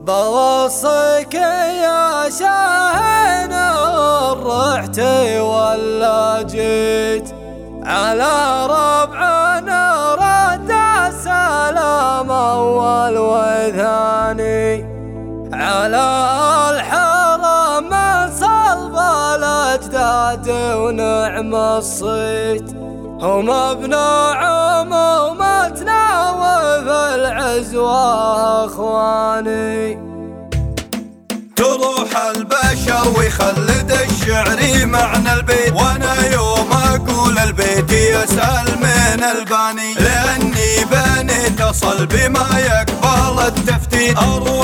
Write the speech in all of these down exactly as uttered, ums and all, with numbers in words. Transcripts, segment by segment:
بوصيك يا شاهين رحت ولا جيت على ربعنا رد السلام أول وثاني على الحرم من صلب الأجداد ونعم الصيت هم ابن عمومتنا وفي العزوة اخواني. تروح البشر ويخلد الشعري معنى البيت، وانا يوم اقول البيت يسأل من الباني، لاني بنيت اصل بما يقبل التفتيت. اروح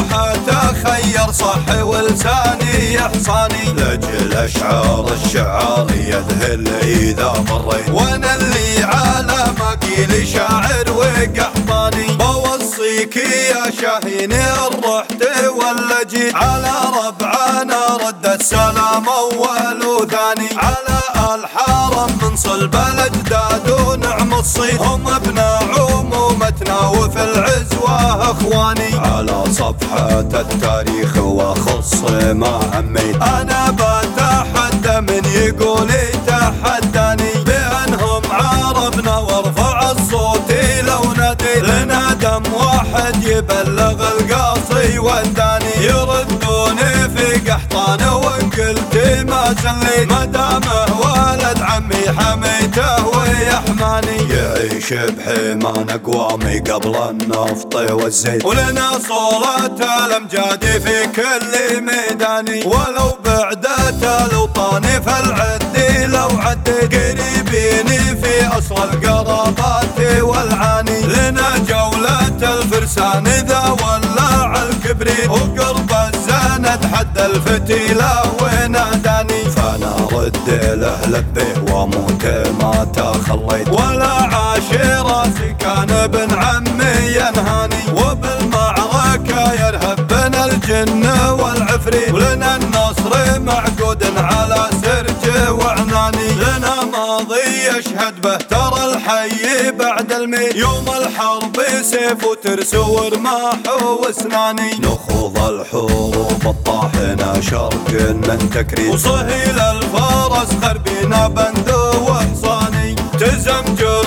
اتخير صح ولساني يحصاني، لاجل اشعار الشعار يذهل اذا مريت، وانا اللي على مقيل شاعر وقحطاني. بوصيك يا شاهين رحت ولا جيت على ربعنا رد السلام اول وثاني على الحرم من صلب الاجداد ونعم الصيت هم ابن عمومتنا وفي العزوة اخواني. على صفحة التاريخ واخص ما عميت، انا بتحدى من يقول تحداني بانهم عربنا وارفع الصوت لو نادي لنا دم واحد يبلغ القاصي والداني. يردوني في قحطان وان قلت ما زليت، ما دامه ولد عمي حميته ويحماني. يعيش بحيمان اقوامي قبل النفط والزيت، ولنا صولة الامجاد في كل ميداني. ولو بعدت الاوطان فالعدي لو عديت، قريبيني في اصل القرابات والعاني. لنا جولة الفرسان اذا ولع الكبريت، وقرب الزند حد الفتيلة وناداني. فانا رد له لبيه واموت ما تخليت، ولا عاشي راسي كان ابن عمي ينهاني. وبالمعركة يرهب بنا الجن والعفريت، ولنا النصر معقود على سرج وعناني. لنا ماضي يشهد به ترى الحي بعد الميت، يوم الحرب سيف وترس ورماح واسناني. نخوض الحروب الطاحنة شرق من تكريم، وصهيل الفرس خربينا بند وحصاني. تزمجر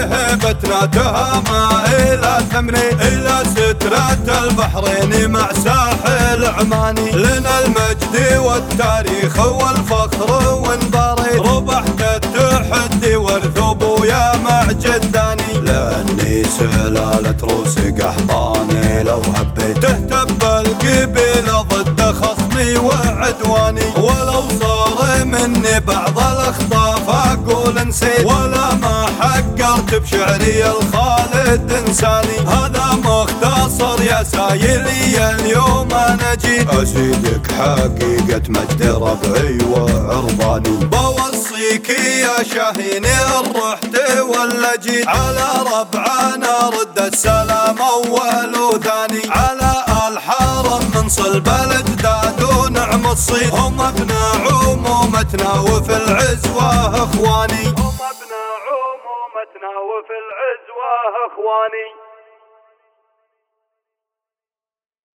بهبتنا تهامى الى ثمرين، الى سترة البحرين مع ساحل عماني. لنا المجد والتاريخ والفخر ونباري، ربحت التحدي وارثب يا معجداني. لاني سلالة روس قحطاني لو حبيت، تهتب القبيلة ضد خصمي وعدواني. ولو صار مني بعض الاخطاف اقول نسيت، ولا ما حقرت بشعري الخالد انساني. هذا مختصر يا سايلي اليوم انا جيت، ازيدك حقيقة مجد ربعي وعرضاني. بوصيك يا شاهين رحت ولا جيت على ربعنا رد السلام اول وثاني على الحرم من صلب الاجداد ونعم الصيت هم ابن عمومتنا وفي العزوة اخواني. هم ابن عمومتنا وفي العزوة اخواني.